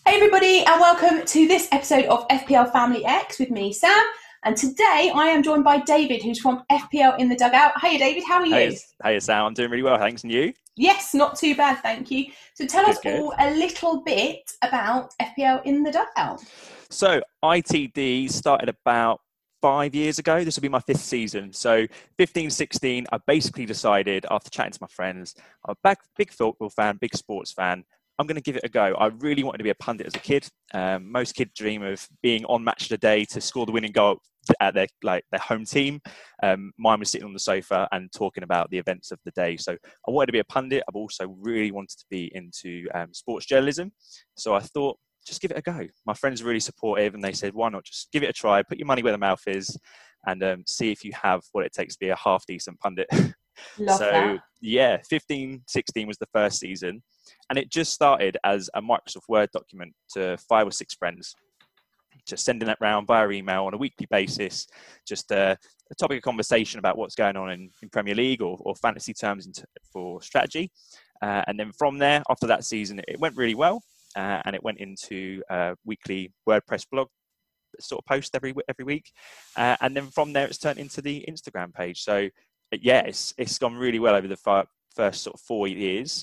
Hey everybody, and welcome to this episode of FPL Family X with me, Sam. And today I am joined by David, who's from FPL in the Dugout. Hey David, how are you? Hey, Sam. I'm doing really well, thanks. And you? Yes, not too bad, thank you. So tell us Good, good. all a little bit about FPL in the Dugout. So ITD started about 5 years ago. This will be my fifth season. So 15, 16, I basically decided after chatting to my friends, I'm a big football fan, big sports fan. I'm going to give it a go. I really wanted to be a pundit as a kid. Most kids dream of being on match of the day to score the winning goal at their home team. Mine was sitting on the sofa and talking about the events of the day. So I wanted to be a pundit. I've also really wanted to be into sports journalism. So I thought, just give it a go. My friends are really supportive and they said, why not just give it a try, put your money where the mouth is and see if you have what it takes to be a half decent pundit. Love that. Yeah, 15, 16 was the first season. And it just started as a Microsoft Word document to 5 or 6 friends, just sending that round via email on a weekly basis, just a topic of conversation about what's going on in Premier League or fantasy terms for strategy. And then from there, after that season, it went really well. And it went into a weekly WordPress blog sort of post every week. And then from there, it's turned into the Instagram page. So yeah, it's gone really well over the first sort of 4 years.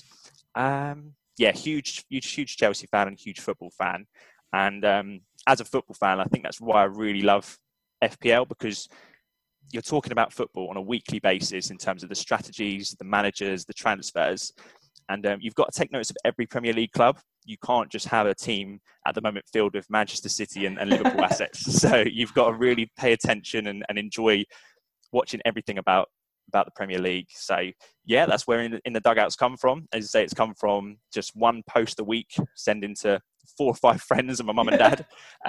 Huge Chelsea fan and huge football fan. And as a football fan, I think that's why I really love FPL, because you're talking about football on a weekly basis in terms of the strategies, the managers, the transfers. And you've got to take notice of every Premier League club. You can't just have a team at the moment filled with Manchester City and Liverpool assets. So you've got to really pay attention and enjoy watching everything about the Premier League. So yeah, that's where in the Dugouts come from. As I say, it's come from just one post a week, sending to 4 or 5 friends and my mum and dad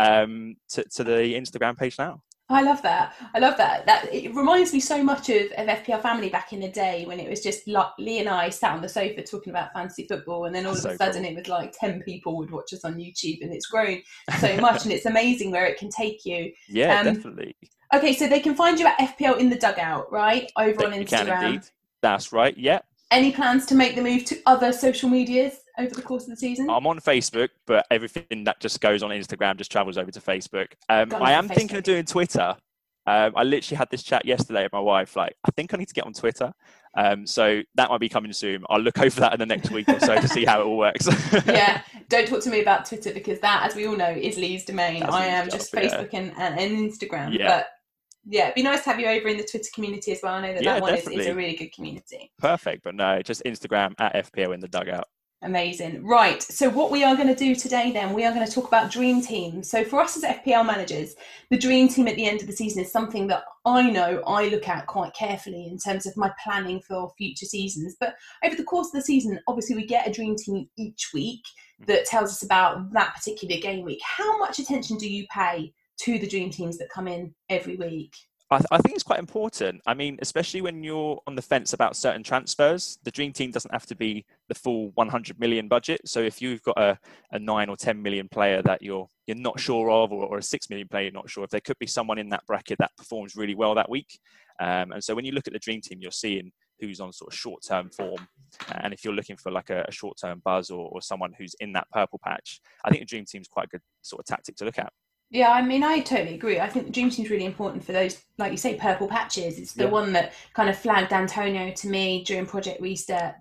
to the Instagram page now. I love that. That it reminds me so much of FPL Family back in the day when it was just like Lee and I sat on the sofa talking about fantasy football, and then all of a sudden it was like 10 people would watch us on YouTube, and it's grown so much, and it's amazing where it can take you. Yeah, definitely. Okay, so they can find you at FPL in the Dugout, right? Over on Instagram. You can indeed. That's right. Yeah. Any plans to make the move to other social medias over the course of the season? I'm on Facebook, but everything that just goes on Instagram just travels over to Facebook. I am thinking of doing Twitter. I literally had this chat yesterday with my wife. Like, I think I need to get on Twitter. So that might be coming soon. I'll look over that in the next week or so to see how it all works. Yeah, don't talk to me about Twitter, because that, as we all know, is Lee's domain. I am just Facebook and Instagram. Yeah. But yeah, it'd be nice to have you over in the Twitter community as well. I know that one is a really good community. Perfect, but no, just Instagram at FPL in the Dugout. Amazing. Right, so what we are going to do today then, we are going to talk about Dream Team. So for us as FPL managers, the Dream Team at the end of the season is something that I know I look at quite carefully in terms of my planning for future seasons. But over the course of the season, obviously we get a Dream Team each week that tells us about that particular game week. How much attention do you pay to the Dream Teams that come in every week? I think it's quite important. I mean, especially when you're on the fence about certain transfers, the Dream Team doesn't have to be the full 100 million budget. So if you've got a 9 or 10 million player that you're not sure of, or a 6 million player you're not sure of, there could be someone in that bracket that performs really well that week. And so when you look at the Dream Team, you're seeing who's on sort of short-term form. And if you're looking for like a short-term buzz or someone who's in that purple patch, I think the Dream Team's quite a good sort of tactic to look at. Yeah, I mean, I totally agree. I think the Dream Team is really important for those, like you say, purple patches. It's the one that kind of flagged Antonio to me during Project Restart.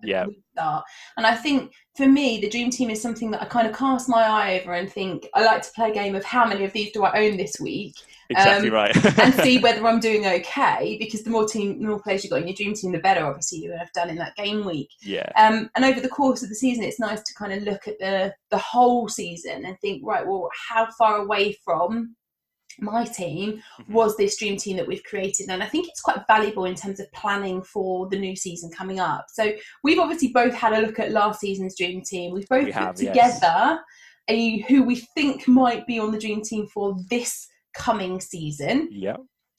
And I think for me, the Dream Team is something that I kind of cast my eye over and think, I like to play a game of how many of these do I own this week? Exactly right. And see whether I'm doing okay, because the more players you've got in your Dream Team, the better, obviously, you're going to have done in that game week. Yeah. And over the course of the season, it's nice to kind of look at the whole season and think, right, well, how far away from my team was this Dream Team that we've created? And I think it's quite valuable in terms of planning for the new season coming up. So we've obviously both had a look at last season's Dream Team. We've both put together who we think might be on the Dream Team for this coming season. Yeah.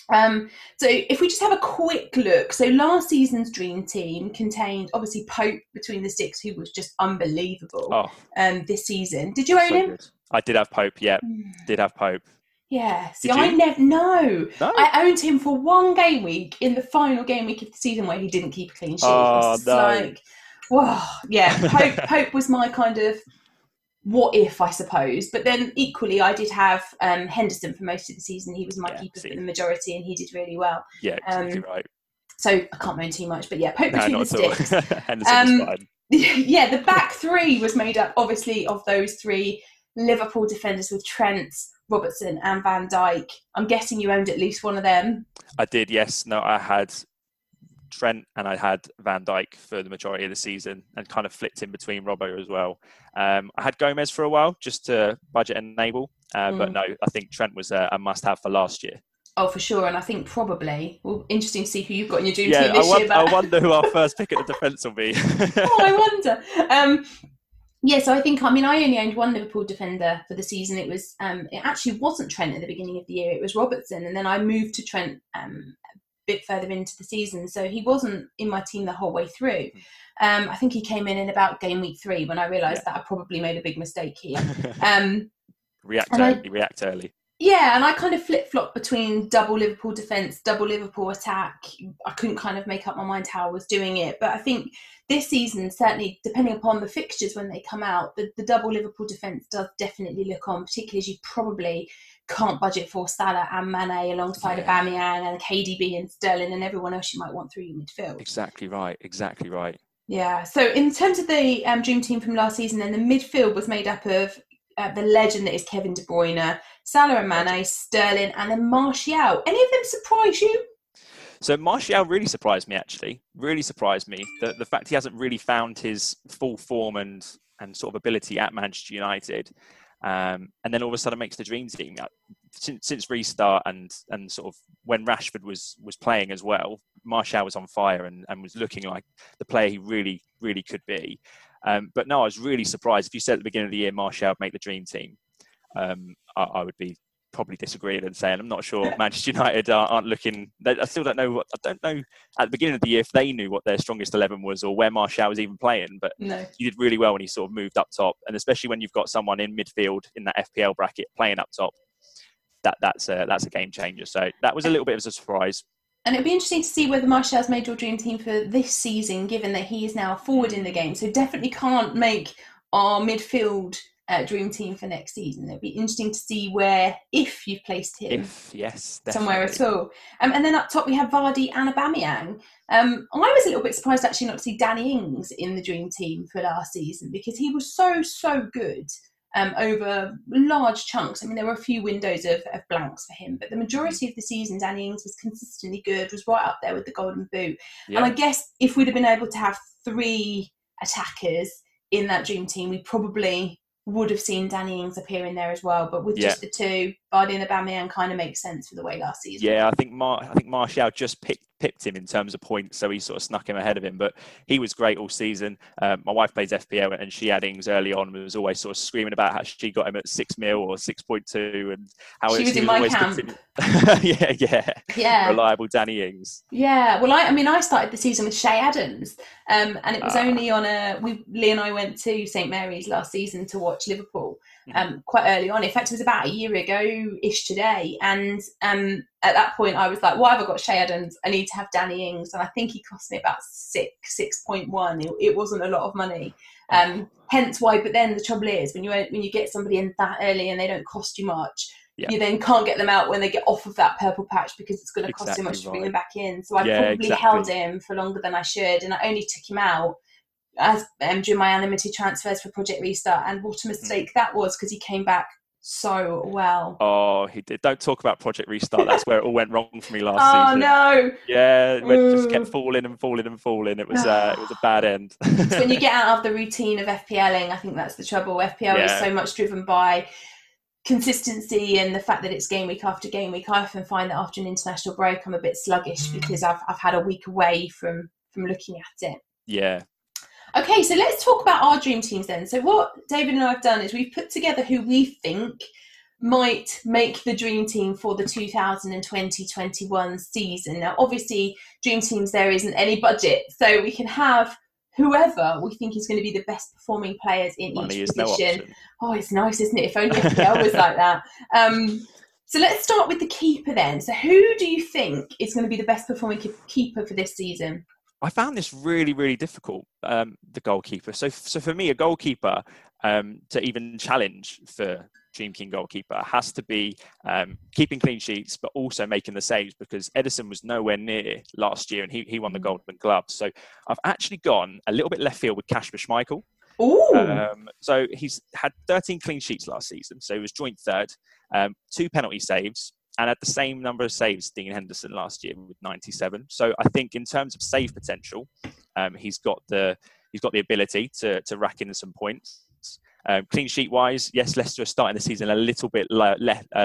So if we just have a quick look, so last season's Dream Team contained obviously Pope between the sticks, who was just unbelievable this season. Did you own him? Good. I did have Pope, did have Pope. Yeah, see, I never no. I owned him for one game week in the final game week of the season where he didn't keep a clean sheet. Oh, no. Like, wow, yeah, Pope was my kind of what if, I suppose. But then equally, I did have Henderson for most of the season. He was my keeper for the majority, and he did really well. Yeah, exactly right. So I can't moan too much, but yeah, poke between the sticks. Henderson was fine. Yeah, the back three was made up, obviously, of those three Liverpool defenders with Trent, Robertson and Van Dijk. I'm guessing you owned at least one of them. I did, yes. No, I had Trent and I had Van Dijk for the majority of the season, and kind of flipped in between Robbo as well. I had Gomez for a while just to budget enable, but no, I think Trent was a must-have for last year. Oh, for sure. And I think probably, well, interesting to see who you've got in your dream team this year. But I wonder who our first pick at the defence will be. Oh, I wonder. Yeah, so I think, I only owned one Liverpool defender for the season. It was, it actually wasn't Trent at the beginning of the year. It was Robertson. And then I moved to Trent a bit further into the season. So he wasn't in my team the whole way through. I think he came in about game week 3 when I realised that I probably made a big mistake here. React early. Yeah, and I kind of flip-flopped between double Liverpool defence, double Liverpool attack. I couldn't kind of make up my mind how I was doing it. But I think this season, certainly, depending upon the fixtures when they come out, the double Liverpool defence does definitely look on, particularly as you probably can't budget for Salah and Mane alongside Aubameyang and KDB and Sterling and everyone else you might want through your midfield. Exactly right. Yeah, so in terms of the dream team from last season, then the midfield was made up of the legend that is Kevin De Bruyne, Salah and Mane, Sterling, and then Martial. Any of them surprise you? So Martial really surprised me, actually. Really surprised me. The fact he hasn't really found his full form and sort of ability at Manchester United. And then all of a sudden makes the dream team. Since restart and sort of when Rashford was playing as well, Martial was on fire and was looking like the player he really, really could be. But no, I was really surprised. If you said at the beginning of the year Martial would make the dream team, I would be probably disagreeing and saying I'm not sure Manchester United aren't looking. I still don't know. I don't know at the beginning of the year if they knew what their strongest 11 was or where Martial was even playing. But he did really well when he sort of moved up top, and especially when you've got someone in midfield in that FPL bracket playing up top, that's a game changer. So that was a little bit of a surprise. And it'd be interesting to see whether Martial's made your dream team for this season, given that he is now forward in the game. So definitely can't make our midfield dream team for next season. It'd be interesting to see where, if you've placed him somewhere at all. And then up top we have Vardy and Aubameyang. I was a little bit surprised actually not to see Danny Ings in the dream team for last season, because he was so good over large chunks. There were a few windows of blanks for him, but the majority of the season Danny Ings was consistently good, was right up there with the Golden Boot. And I guess if we'd have been able to have 3 attackers in that dream team, we probably would have seen Danny Ings appear in there as well, but with just the 2, Vardy and Aubameyang kind of makes sense for the way last season. Yeah, I think Martial just pipped him in terms of points, so he sort of snuck him ahead of him. But he was great all season. My wife plays FPL, and she had Ings early on. Was always sort of screaming about how she got him at 6 mil or 6.2, and how she was in my camp. Yeah. Reliable Danny Ings. Yeah, well, I started the season with Shay Adams, and it was only on Lee and I went to St Mary's last season to watch Liverpool. Quite early on. In fact, it was about a year ago-ish today. And at that point, I was like, why have I got Shay Adams? I need to have Danny Ings. And I think he cost me about 6.1. It wasn't a lot of money. Hence why, but then the trouble is, when you get somebody in that early and they don't cost you much, you then can't get them out when they get off of that purple patch, because it's going to cost so much to bring them back in. So I probably held him for longer than I should. And I only took him out as during my unlimited transfers for Project Restart, and what a mistake that was, because he came back so well. Oh, he did. Don't talk about Project Restart. That's where it all went wrong for me last season. Oh no! Yeah, it just kept falling. It was a bad end. So when you get out of the routine of FPLing, I think that's the trouble. FPL is so much driven by consistency and the fact that it's game week after game week. I often find that after an international break, I'm a bit sluggish because I've had a week away from looking at it. Yeah. Okay, so let's talk about our dream teams then. So what David and I have done is we've put together who we think might make the dream team for the 2020-21 season. Now, obviously, dream teams, there isn't any budget, so we can have whoever we think is going to be the best performing players in each position. Oh, it's nice, isn't it? If only FPL was like that. So let's start with the keeper then. So who do you think is going to be the best performing keeper for this season? I found this really, really difficult, the goalkeeper. So for me, a goalkeeper, to even challenge for Dream Team goalkeeper has to be keeping clean sheets, but also making the saves, because Ederson was nowhere near last year and he won the Golden Glove. So I've actually gone a little bit left field with Kasper Schmeichel. So he's had 13 clean sheets last season. So he was joint third, 2 penalty saves, and had the same number of saves as Dean Henderson last year with 97. So I think in terms of save potential, he's got the ability to rack in some points. Clean sheet wise, yes, Leicester are starting the season a little bit low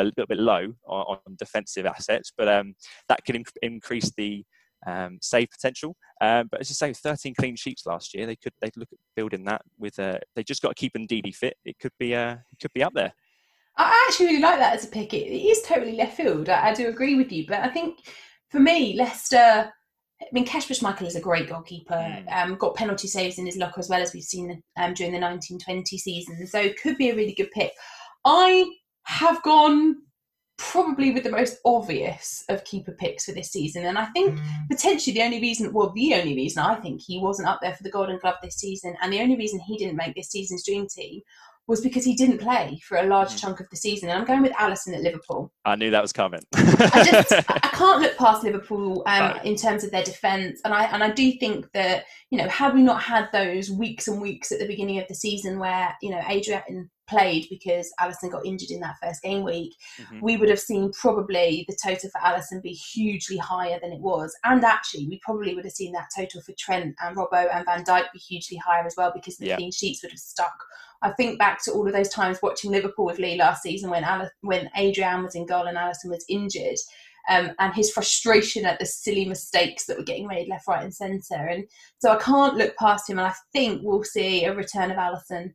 on defensive assets, but that could increase the save potential. But as I say, 13 clean sheets last year, they'd look at building that with. They just got to keep Ndidi fit. It could be up there. I actually really like that as a pick. It is totally left field. I do agree with you, but I think for me, Leicester. I mean, Kasper Schmeichel is a great goalkeeper. Got penalty saves in his locker as well, as we've seen during the 1920 season. So it could be a really good pick. I have gone probably with the most obvious of keeper picks for this season. And I think potentially the only reason I think he wasn't up there for the Golden Glove this season, and the only reason he didn't make this season's Dream Team, was because he didn't play for a large chunk of the season. And I'm going with Alisson at Liverpool. I knew that was coming. I can't look past Liverpool in terms of their defence. And I do think that, had we not had those weeks and weeks at the beginning of the season where, Adrian played because Alisson got injured in that first game week, we would have seen probably the total for Alisson be hugely higher than it was. And actually, we probably would have seen that total for Trent and Robbo and Van Dijk be hugely higher as well, because the clean sheets would have stuck. I think back to all of those times watching Liverpool with Lee last season when Adrian was in goal and Alisson was injured, and his frustration at the silly mistakes that were getting made left, right and centre. And so I can't look past him, and I think we'll see a return of Alisson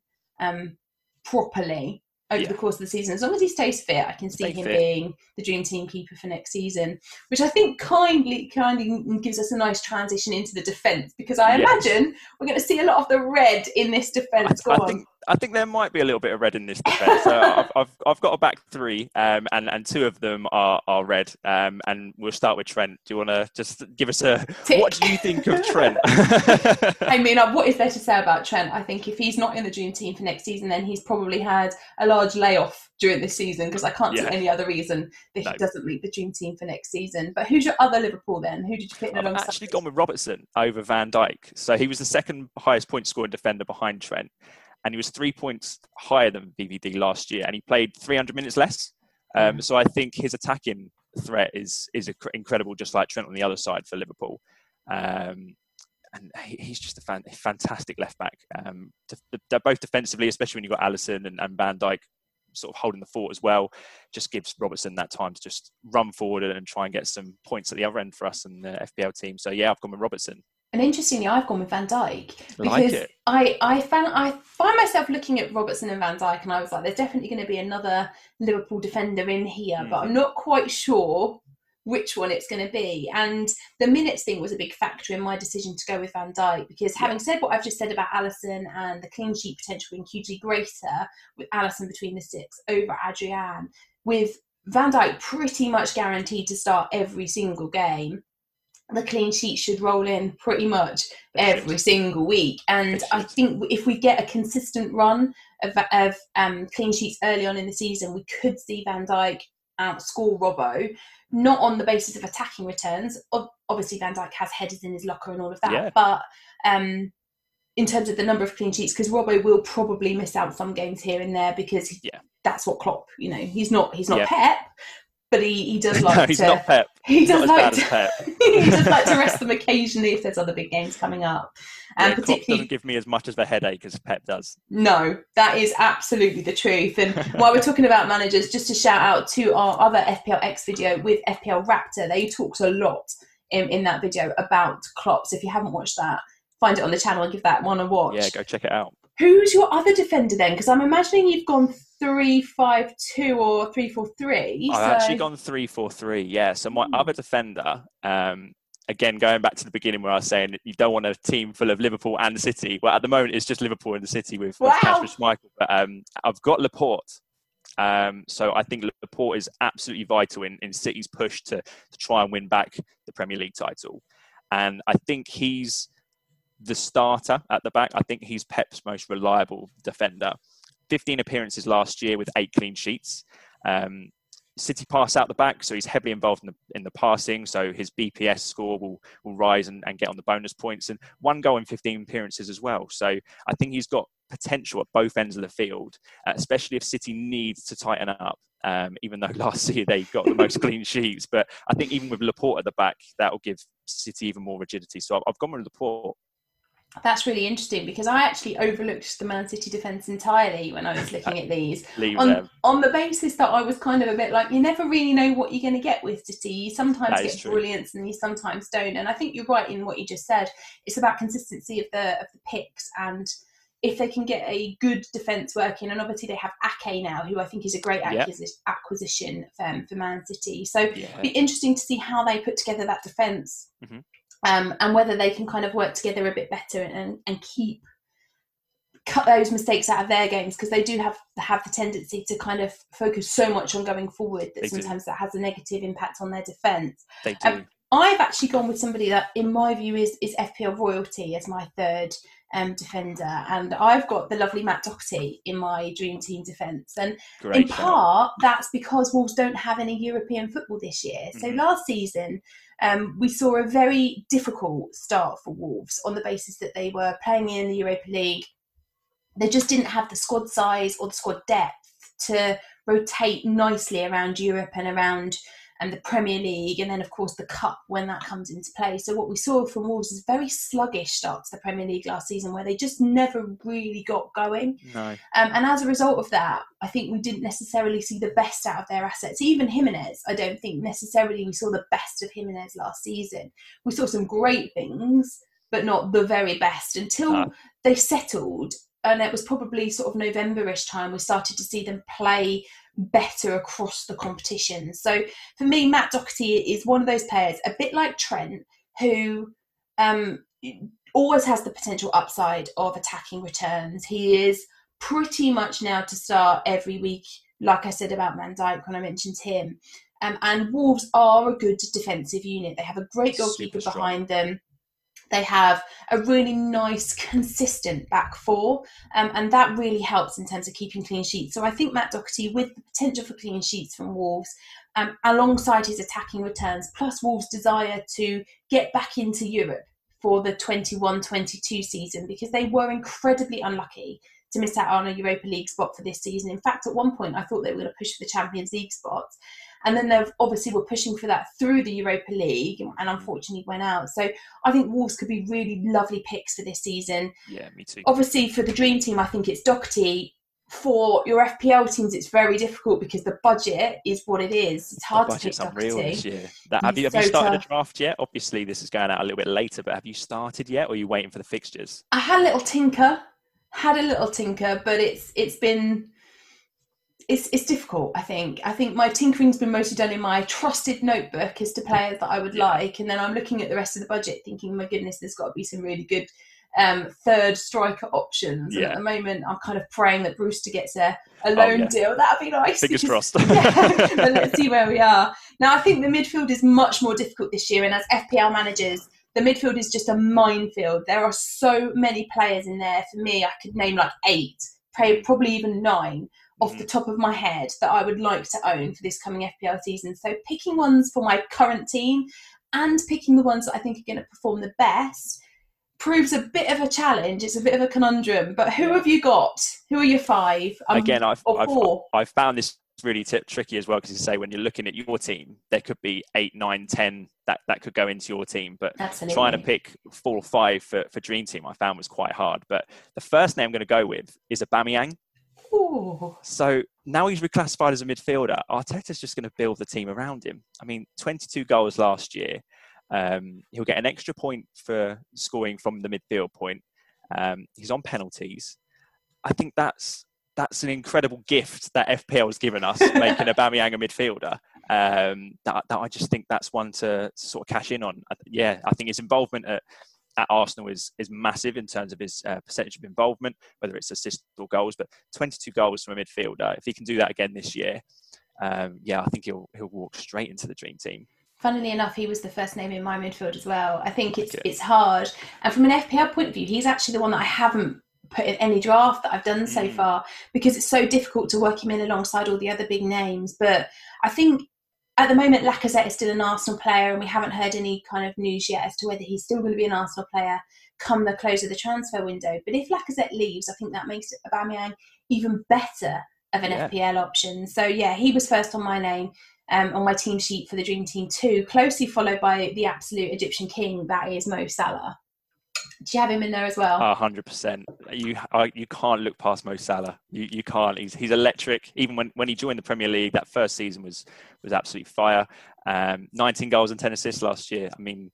properly over the course of the season. As long as he stays fit, I can see him being the Dream Team keeper for next season, which I think kindly gives us a nice transition into the defence, because I imagine we're going to see a lot of the red in this defence. I think there might be a little bit of red in this defence. So I've got a back three, and 2 of them are red. And we'll start with Trent. Do you want to just give us what do you think of Trent? I mean, what is there to say about Trent? I think if he's not in the Dream Team for next season, then he's probably had a large layoff during this season, because I can't see any other reason that he doesn't meet the Dream Team for next season. But who's your other Liverpool then? Who did you pick alongside? I've actually gone with Robertson over Van Dijk. So he was the second highest point scoring defender behind Trent, and he was 3 points higher than VVD last year, and he played 300 minutes less. So I think his attacking threat is incredible, just like Trent on the other side for Liverpool. And he's just a fantastic left back. They're both defensively, especially when you've got Alisson and Van Dijk sort of holding the fort as well, just gives Robertson that time to just run forward and try and get some points at the other end for us and the FPL team. So yeah, I've gone with Robertson. And interestingly, I've gone with Van Dijk, because I find myself looking at Robertson and Van Dijk, and I was like, there's definitely going to be another Liverpool defender in here, but I'm not quite sure which one it's going to be. And the minutes thing was a big factor in my decision to go with Van Dijk, because having said what I've just said about Alisson and the clean sheet potential being hugely greater with Alisson between the 6 over Adrian, with Van Dijk pretty much guaranteed to start every single game, the clean sheet should roll in pretty much every single week. And I think if we get a consistent run of clean sheets early on in the season, we could see Van Dijk outscore Robbo, not on the basis of attacking returns. Obviously, Van Dijk has headers in his locker and all of that, but in terms of the number of clean sheets, because Robbo will probably miss out some games here and there, because that's what Klopp, he's not Pep, but he does like to. He's not Pep. He does like to. He does like to rest them occasionally if there's other big games coming up. And particularly, Klopp doesn't give me as much of a headache as Pep does. No, that is absolutely the truth. And while we're talking about managers, just to shout out to our other FPLX video with FPL Raptor, they talked a lot in that video about Klopp. So if you haven't watched that, find it on the channel and give that one a watch. Yeah, go check it out. Who's your other defender then? Because I'm imagining you've gone 3-5-2 or 3-4-3. I've actually gone 3-4-3, yeah. So my other defender, again, going back to the beginning where I was saying that you don't want a team full of Liverpool and the City. Well, at the moment, it's just Liverpool and the City with Kasper Schmeichel. But I've got Laporte. So I think Laporte is absolutely vital in City's push to try and win back the Premier League title. And I think he's the starter at the back. I think he's Pep's most reliable defender. 15 appearances last year with 8 clean sheets. City pass out the back, so he's heavily involved in the passing, so his BPS score will rise and get on the bonus points, and 1 goal in 15 appearances as well. So I think he's got potential at both ends of the field, especially if City needs to tighten up, even though last year they got the most clean sheets. But I think even with Laporte at the back, that will give City even more rigidity. So I've gone with Laporte. That's really interesting, because I actually overlooked the Man City defence entirely when I was looking at these. On the basis that I was kind of a bit like, you never really know what you're going to get with City. You sometimes get brilliance and you sometimes don't. And I think you're right in what you just said. It's about consistency of the picks, and if they can get a good defence working. And obviously they have Ake now, who I think is a great acquisition for Man City. So it'd be interesting to see how they put together that defence. Mm-hmm. And whether they can kind of work together a bit better and cut those mistakes out of their games, because they do have the tendency to kind of focus so much on going forward that sometimes that has a negative impact on their defence. They do. I've actually gone with somebody that, in my view, is FPL royalty as my third defender, and I've got the lovely Matt Doherty in my dream team defence. And in part, that's because Wolves don't have any European football this year. So last season, we saw a very difficult start for Wolves on the basis that they were playing in the Europa League. They just didn't have the squad size or the squad depth to rotate nicely around Europe and around the Premier League, and then of course the Cup when that comes into play. So what we saw from Wolves is a very sluggish start to the Premier League last season, where they just never really got going. No. And as a result of that, I think we didn't necessarily see the best out of their assets. Even Jimenez, I don't think necessarily we saw the best of Jimenez last season. We saw some great things, but not the very best until they settled. And it was probably sort of November-ish time we started to see them play better across the competition. So for me, Matt Doherty is one of those players, a bit like Trent, who always has the potential upside of attacking returns. He is pretty much now to start every week, like I said about Van Dijk when I mentioned him. And Wolves are a good defensive unit. They have a great goalkeeper behind them. They have a really nice, consistent back four, and that really helps in terms of keeping clean sheets. So I think Matt Doherty, with the potential for clean sheets from Wolves, alongside his attacking returns, plus Wolves' desire to get back into Europe for the 21-22 season, because they were incredibly unlucky to miss out on a Europa League spot for this season. In fact, at one point, I thought they were going to push for the Champions League spot. And then they obviously were pushing for that through the Europa League, and unfortunately went out. So I think Wolves could be really lovely picks for this season. Yeah, me too. Obviously, for the dream team, I think it's Doherty. For your FPL teams, it's very difficult because the budget is what it is. It's hard to pick Doherty. Unreal this year. Have you started a draft yet? Obviously, this is going out a little bit later, but have you started yet, or are you waiting for the fixtures? I had a little tinker, but it's difficult, I think. I think my tinkering's been mostly done in my trusted notebook as to players that I would like, and then I'm looking at the rest of the budget thinking, my goodness, there's got to be some really good third striker options. And at the moment, I'm kind of praying that Brewster gets a loan deal. That'd be nice. Fingers crossed. But let's see where we are. Now, I think the midfield is much more difficult this year, and as FPL managers, the midfield is just a minefield. There are so many players in there. For me, I could name like 8, probably even 9 off the top of my head that I would like to own for this coming FPL season. So picking ones for my current team and picking the ones that I think are going to perform the best proves a bit of a challenge. It's a bit of a conundrum. But who have you got? Who are your 5? Again, I've found this really tricky as well, because you say when you're looking at your team, there could be 8, 9, 10 that could go into your team. But Absolutely. Trying to pick 4 or 5 for Dream Team, I found was quite hard. But the first name I'm going to go with is Aubameyang. Ooh. So now he's reclassified as a midfielder. Arteta's just going to build the team around him. I mean, 22 goals last year. He'll get an extra point for scoring from the midfield point. He's on penalties. I think that's an incredible gift that FPL has given us, making Aubameyang a midfielder. That I just think that's one to sort of cash in on. I think his involvement at Arsenal is massive in terms of his percentage of involvement, whether it's assists or goals. But 22 goals from a midfielder, if he can do that again this year, I think he'll walk straight into the dream team. Funnily enough, he was the first name in my midfield as well. I think it's hard. And from an FPL point of view, he's actually the one that I haven't put in any draft that I've done so far, because it's so difficult to work him in alongside all the other big names. But I think at the moment, Lacazette is still an Arsenal player, and we haven't heard any kind of news yet as to whether he's still going to be an Arsenal player come the close of the transfer window. But if Lacazette leaves, I think that makes Aubameyang even better of an FPL option. So yeah, he was first on my name, on my team sheet for the Dream Team 2, closely followed by the absolute Egyptian king, that is Mo Salah. Do you have him in there as well? 100%. You can't look past Mo Salah. You can't. He's electric. Even when he joined the Premier League, that first season was absolutely fire. 19 goals and 10 assists last year. I mean,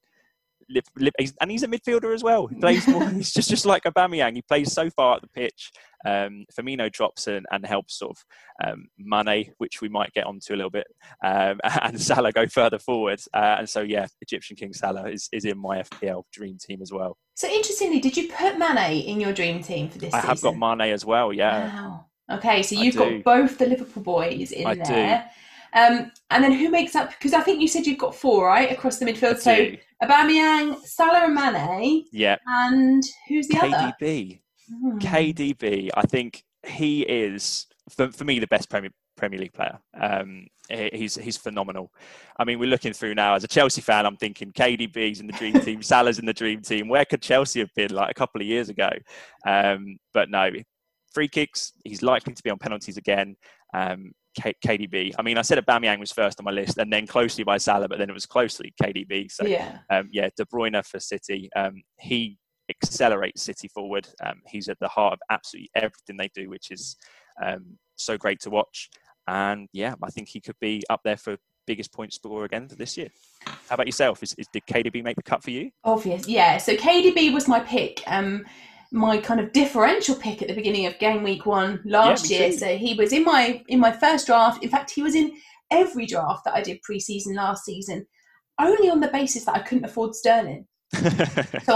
and he's a midfielder as well. He plays more. He's just like Aubameyang. He plays so far up the pitch. Firmino drops and helps sort of Mane, which we might get onto a little bit, and Salah go further forward. And so, yeah, Egyptian King Salah is in my FPL dream team as well. So interestingly, did you put Mane in your dream team for this season? I have got Mane as well, yeah. Wow. Okay, so you've got both the Liverpool boys in there. And then who makes up? Because I think you said you've got 4, right, across the midfield. So Aubameyang, Salah and Mane. Yeah. And who's the other? KDB. KDB. I think he is, for me, the best Premier League player. He's phenomenal. I mean, we're looking through now. As a Chelsea fan, I'm thinking KDB's in the dream team, Salah's in the dream team. Where could Chelsea have been like a couple of years ago? But no, free kicks, he's likely to be on penalties again. KDB. I mean, I said Aubameyang was first on my list, and then closely by Salah, but then it was closely KDB. So De Bruyne for City. He accelerates City forward. He's at the heart of absolutely everything they do, which is so great to watch. And yeah, I think he could be up there for biggest point scorer again for this year. How about yourself? Did KDB make the cut for you? Obvious, yeah. So KDB was my pick. My kind of differential pick at the beginning of game week 1 last year. So he was in my first draft. In fact, he was in every draft that I did pre-season last season, only on the basis that I couldn't afford Sterling. So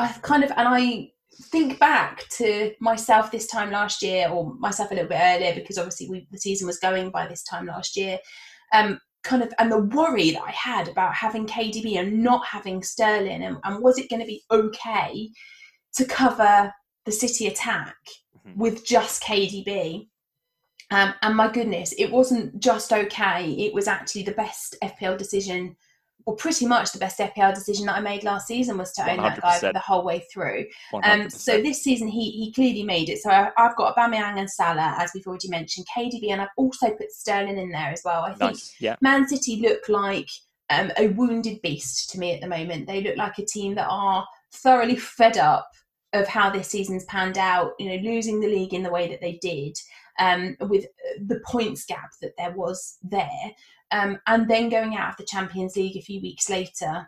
I think back to myself this time last year, or myself a little bit earlier, because obviously the season was going by this time last year. And the worry that I had about having KDB and not having Sterling, and was it going to be okay to cover the City attack with just KDB? And my goodness, it wasn't just okay. It was actually the best FPL decision, or pretty much the best FPL decision that I made last season, was to own 100%. That guy for the whole way through. So this season, he clearly made it. So I've got Aubameyang and Salah, as we've already mentioned, KDB, and I've also put Sterling in there as well. I think Man City look like a wounded beast to me at the moment. They look like a team that are thoroughly fed up of how this season's panned out, losing the league in the way that they did, with the points gap that there was there, and then going out of the Champions League a few weeks later.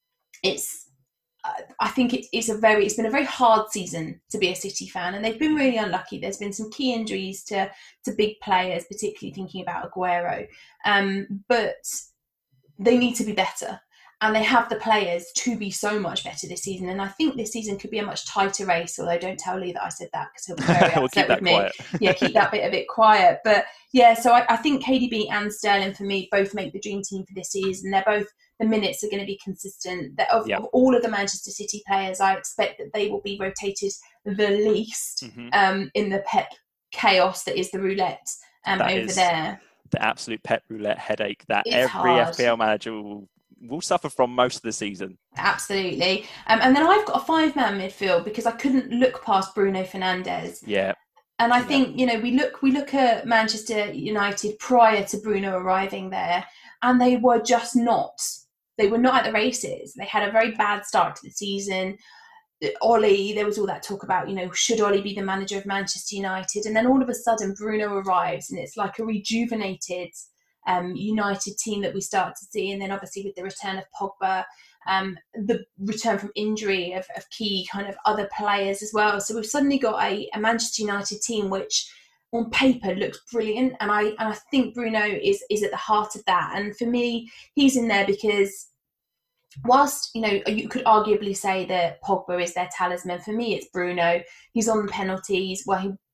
I think it's been a very hard season to be a City fan, and they've been really unlucky. There's been some key injuries to big players, particularly thinking about Aguero, but they need to be better. And they have the players to be so much better this season. And I think this season could be a much tighter race, although don't tell Lee that I said that, because he'll be very upset with me. Quiet. Yeah, keep that bit of it quiet. But yeah, so I think KDB and Sterling, for me, both make the dream team for this season. The minutes are going to be consistent. Of all of the Manchester City players, I expect that they will be rotated the least in the Pep chaos that is the roulette over there. The absolute Pep roulette headache that every FPL manager will suffer from most of the season. Absolutely. And then I've got a 5-man midfield, because I couldn't look past Bruno Fernandes. Yeah. And I think, we look at Manchester United prior to Bruno arriving there, and they were just not. They were not at the races. They had a very bad start to the season. Ollie, there was all that talk about, should Ollie be the manager of Manchester United? And then all of a sudden Bruno arrives, and it's like a rejuvenated United team that we start to see. And then obviously with the return of Pogba, the return from injury of key kind of other players as well. So we've suddenly got a Manchester United team which on paper looks brilliant, and I think Bruno is at the heart of that. And for me, he's in there because whilst you could arguably say that Pogba is their talisman, for me it's Bruno. He's on penalties. Well, he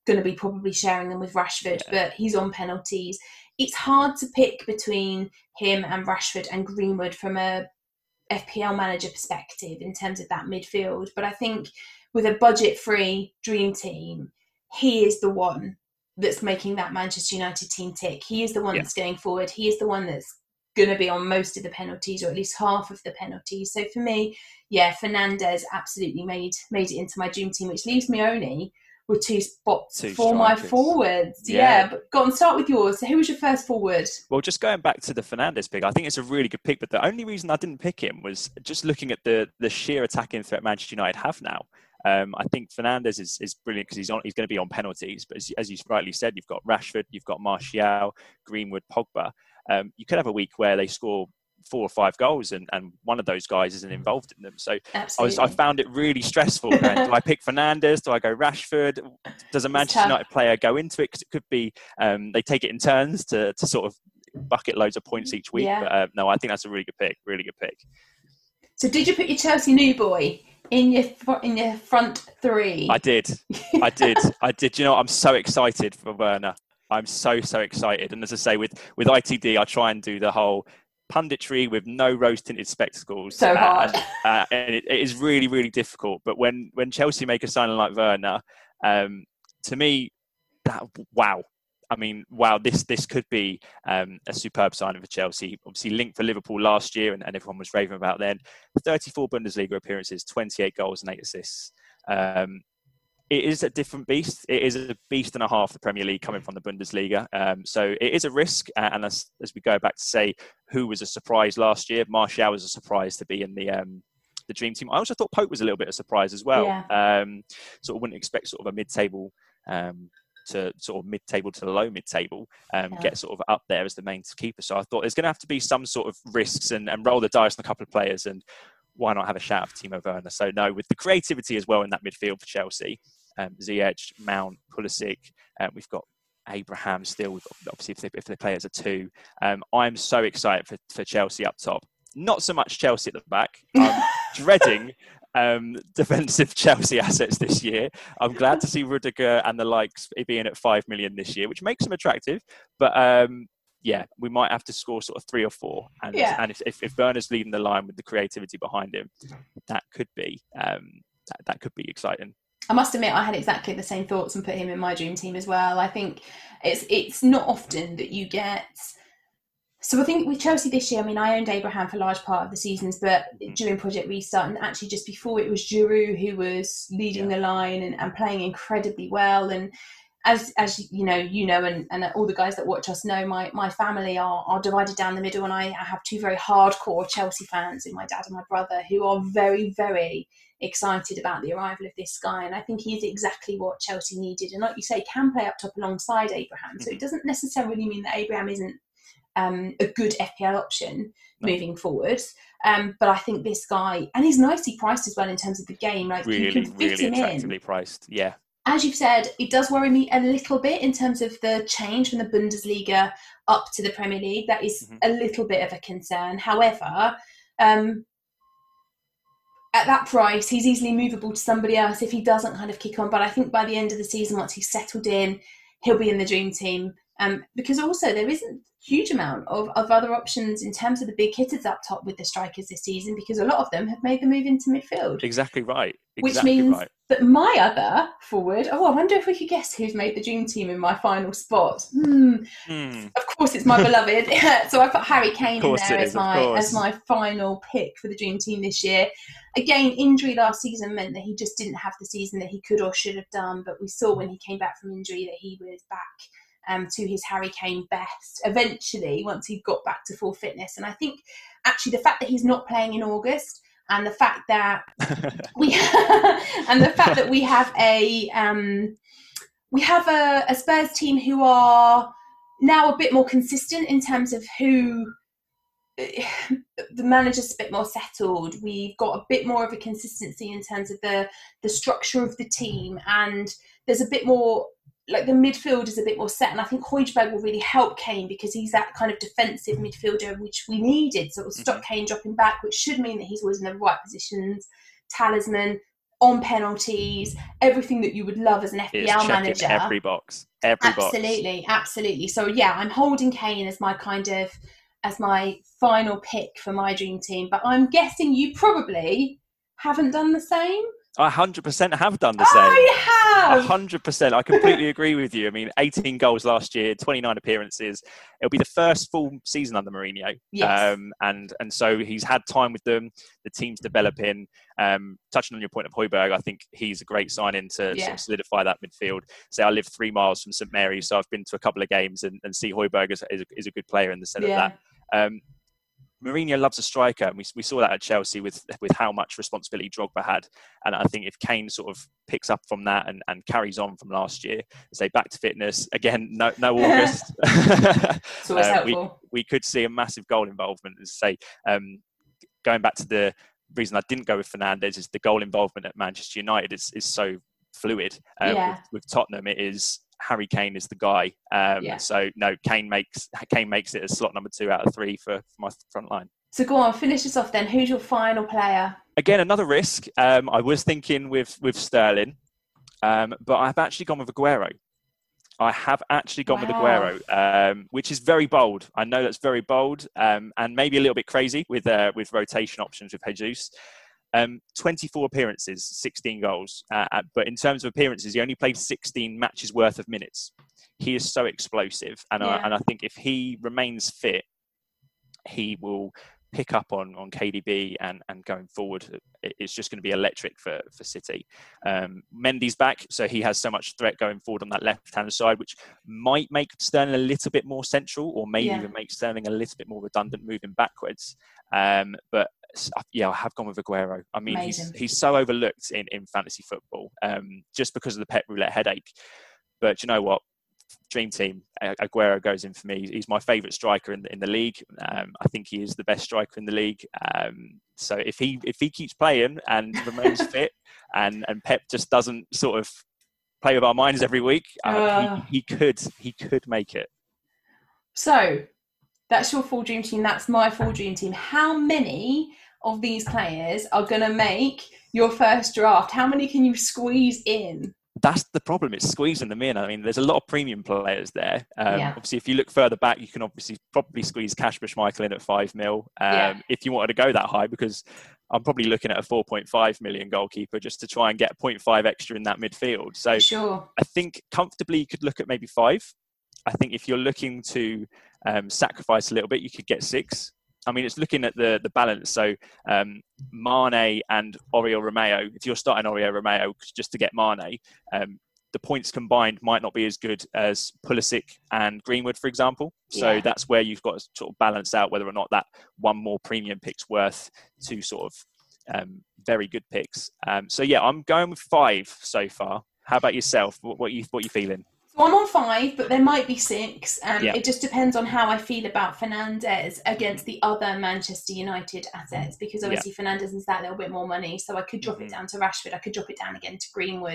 going to be probably sharing them with Rashford, but he's on penalties. It's hard to pick between him and Rashford and Greenwood from a FPL manager perspective in terms of that midfield. But I think with a budget-free dream team, he is the one that's making that Manchester United team tick. He is the one that's going forward. He is the one that's going to be on most of the penalties, or at least half of the penalties. So for me, Fernandes absolutely made it into my dream team, which leaves me only with 2 spots for my forwards. But go on, start with yours. So who was your first forward? Well, just going back to the Fernandes pick, I think it's a really good pick, but the only reason I didn't pick him was just looking at the sheer attacking threat Manchester United have now. I think Fernandes is brilliant because he's going to be on penalties, but as you rightly said, you've got Rashford, you've got Martial, Greenwood, Pogba. You could have a week where they score 4 or 5 goals and one of those guys isn't involved in them. So I found it really stressful going, do I pick Fernandes? Do I go Rashford? Does a Manchester United player go into it? Because it could be they take it in turns to sort of bucket loads of points each week. But no, I think that's a really good pick. So did you put your Chelsea new boy in your front 3? I did. You know, I'm so excited for Werner. I'm so excited. And as I say, with ITD, I try and do the whole punditry with no rose-tinted spectacles. So hard. And it is really, really difficult. But when Chelsea make a signing like Werner, to me, wow. I mean, wow, this could be a superb signing for Chelsea. Obviously linked for Liverpool last year, and everyone was raving about then. 34 Bundesliga appearances, 28 goals and 8 assists. It is a different beast. It is a beast and a half, the Premier League, coming from the Bundesliga. So it is a risk. And as we go back to say who was a surprise last year, Martial was a surprise to be in the dream team. I also thought Pope was a little bit of a surprise as well. Sort of wouldn't expect sort of a mid-table to sort of mid-table to the low mid-table, get sort of up there as the main keeper. So I thought there's going to have to be some sort of risks and roll the dice on a couple of players, and why not have a shout for Timo Werner? So no, with the creativity as well in that midfield for Chelsea, Ziyech, Mount, Pulisic, we've got Abraham still, obviously if they play as a 2. I'm so excited for Chelsea up top. Not so much Chelsea at the back. I'm dreading defensive Chelsea assets this year. I'm glad to see Rudiger and the likes being at 5 million this year, which makes them attractive. But we might have to score sort of 3 or 4. And if Werner's leading the line with the creativity behind him, that could be exciting. I must admit, I had exactly the same thoughts and put him in my dream team as well. I think it's not often that you get. So I think with Chelsea this year, I mean, I owned Abraham for a large part of the seasons, but during Project Restart, and actually just before, it was Giroud who was leading the line and playing incredibly well. And as you know, and all the guys that watch us know, my family are divided down the middle, and I have 2 very hardcore Chelsea fans, in my dad and my brother, who are very, very excited about the arrival of this guy. And I think he's exactly what Chelsea needed. And like you say, can play up top alongside Abraham. So it doesn't necessarily mean that Abraham isn't a good FPL option moving forward. But I think this guy, and he's nicely priced as well in terms of the game. Like, really, you can fit really him attractively in. Priced. Yeah. As you've said, it does worry me a little bit in terms of the change from the Bundesliga up to the Premier League. That is a little bit of a concern. However, at that price, he's easily movable to somebody else if he doesn't kind of kick on. But I think by the end of the season, once he's settled in, he'll be in the dream team. Because also there isn't a huge amount of other options in terms of the big hitters up top with the strikers this season, because a lot of them have made the move into midfield. Exactly right. Which means that my other forward, I wonder if we could guess who's made the dream team in my final spot. Of course it's my beloved. So I put Harry Kane in there as my final pick for the dream team this year. Again, injury last season meant that he just didn't have the season that he could or should have done, but we saw when he came back from injury that he was back to his Harry Kane best eventually once he got back to full fitness. And I think actually the fact that he's not playing in August, and the fact that we have a Spurs team who are now a bit more consistent in terms of who the manager's a bit more settled. We've got a bit more of a consistency in terms of the structure of the team, and there's a bit more, like, the midfield is a bit more set, and I think Højbjerg will really help Kane because he's that kind of defensive midfielder which we needed. So it will stop Kane dropping back, which should mean that he's always in the right positions. Talisman, on penalties, everything that you would love as an FPL manager. Every box. Absolutely. So yeah, I'm holding Kane as my final pick for my dream team. But I'm guessing you probably haven't done the same. I 100% have done the same. Oh, you have? 100%. I completely agree with you. I mean, 18 goals last year, 29 appearances. It'll be the first full season under Mourinho. Yes. And so he's had time with them. The team's developing. Touching on your point of Højbjerg, I think he's a great sign-in to sort of solidify that midfield. So I live 3 miles from St Mary's, so I've been to a couple of games and see Højbjerg is a good player in the sense of that. Mourinho loves a striker, and we saw that at Chelsea with how much responsibility Drogba had. And I think if Kane sort of picks up from that and carries on from last year, say back to fitness again, no August, it's always helpful. We could see a massive goal involvement. As I say, going back to the reason I didn't go with Fernandes is the goal involvement at Manchester United is so fluid. With Tottenham, it is Harry Kane is the guy. So no, Kane makes it as slot number 2 out of 3 for my front line. So go on, finish this off then. Who's your final player? Again, another risk. I was thinking with Sterling, but I've actually gone with Aguero. I have actually gone with Aguero, which is very bold. I know that's very bold, and maybe a little bit crazy with rotation options with Jesus. 24 appearances, 16 goals. But in terms of appearances, he only played 16 matches worth of minutes. He is so explosive. And I think if he remains fit, he will pick up on KDB and going forward. It's just going to be electric for City. Mendy's back, so he has so much threat going forward on that left-hand side, which might make Sterling a little bit more central or maybe even make Sterling a little bit more redundant moving backwards. But I have gone with Aguero. I mean, he's so overlooked in fantasy football just because of the Pep Roulette headache. But you know what? Dream team, Aguero goes in for me. He's my favourite striker in the league. I think he is the best striker in the league. So if he keeps playing and remains fit, and Pep just doesn't sort of play with our minds every week, he could make it. So that's your full dream team. That's my full dream team. How many of these players are going to make your first draft? How many can you squeeze in? That's the problem. It's squeezing them in. I mean, there's a lot of premium players there. Obviously, if you look further back, you can probably squeeze Kasper Schmeichel in at 5 mil if you wanted to go that high, because I'm probably looking at a 4.5 million goalkeeper just to try and get 0.5 extra in that midfield. So I think comfortably you could look at maybe 5. I think if you're looking to sacrifice a little bit, you could get 6. I mean, it's looking at the balance. So Mane and Oriol Romeo, if you're starting Oriol Romeo just to get Mane, the points combined might not be as good as Pulisic and Greenwood, for example. So that's where you've got to sort of balance out whether or not that one more premium pick's worth 2 sort of very good picks. So yeah, I'm going with 5 so far. How about yourself? What you feeling? So I'm on 5, but there might be 6. It just depends on how I feel about Fernandes against the other Manchester United assets, because obviously Fernandes is that little bit more money. So I could drop it down to Rashford. I could drop it down again to Greenwood.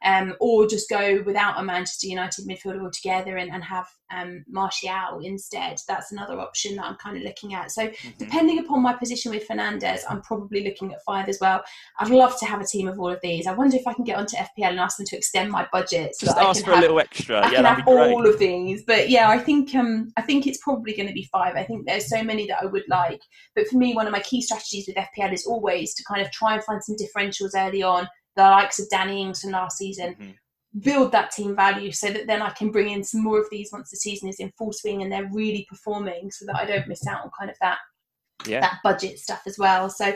Or just go without a Manchester United midfielder altogether and have Martial instead. That's another option that I'm kind of looking at. So depending upon my position with Fernandes, I'm probably looking at 5 as well. I'd love to have a team of all of these. I wonder if I can get onto FPL and ask them to extend my budget. So just ask for a little extra. I can have all of these. But yeah, I think it's probably going to be 5. I think there's so many that I would like. But for me, one of my key strategies with FPL is always to kind of try and find some differentials early on, the likes of Danny Ings from last season. Build that team value so that then I can bring in some more of these once the season is in full swing and they're really performing, so that I don't miss out on kind of that budget stuff as well. So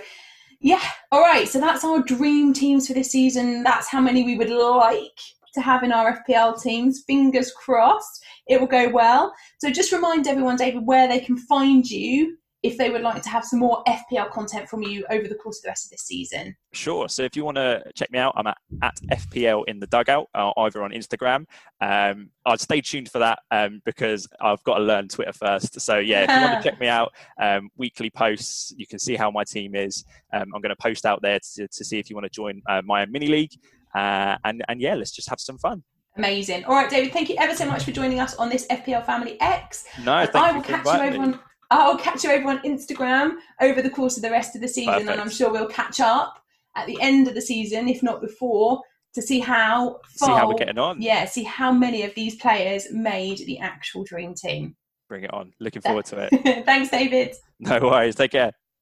all right, so that's our dream teams for this season. That's how many we would like to have in our FPL teams. Fingers crossed it will go well. So just remind everyone, David, where they can find you if they would like to have some more FPL content from you over the course of the rest of this season. Sure. So if you want to check me out, I'm at FPL in the dugout, either on Instagram. I'd stay tuned for that because I've got to learn Twitter first. So yeah, if you want to check me out, weekly posts, you can see how my team is. I'm going to post out there to see if you want to join my mini league. And yeah, let's just have some fun. Amazing. All right, David, thank you ever so much for joining us on this FPL Family X. No, thank you for inviting me. I'll catch you over on Instagram over the course of the rest of the season. Perfect. And I'm sure we'll catch up at the end of the season, if not before, to see how we're getting on. Yeah, see how many of these players made the actual dream team. Bring it on. Looking forward to it. Thanks, David. No worries. Take care.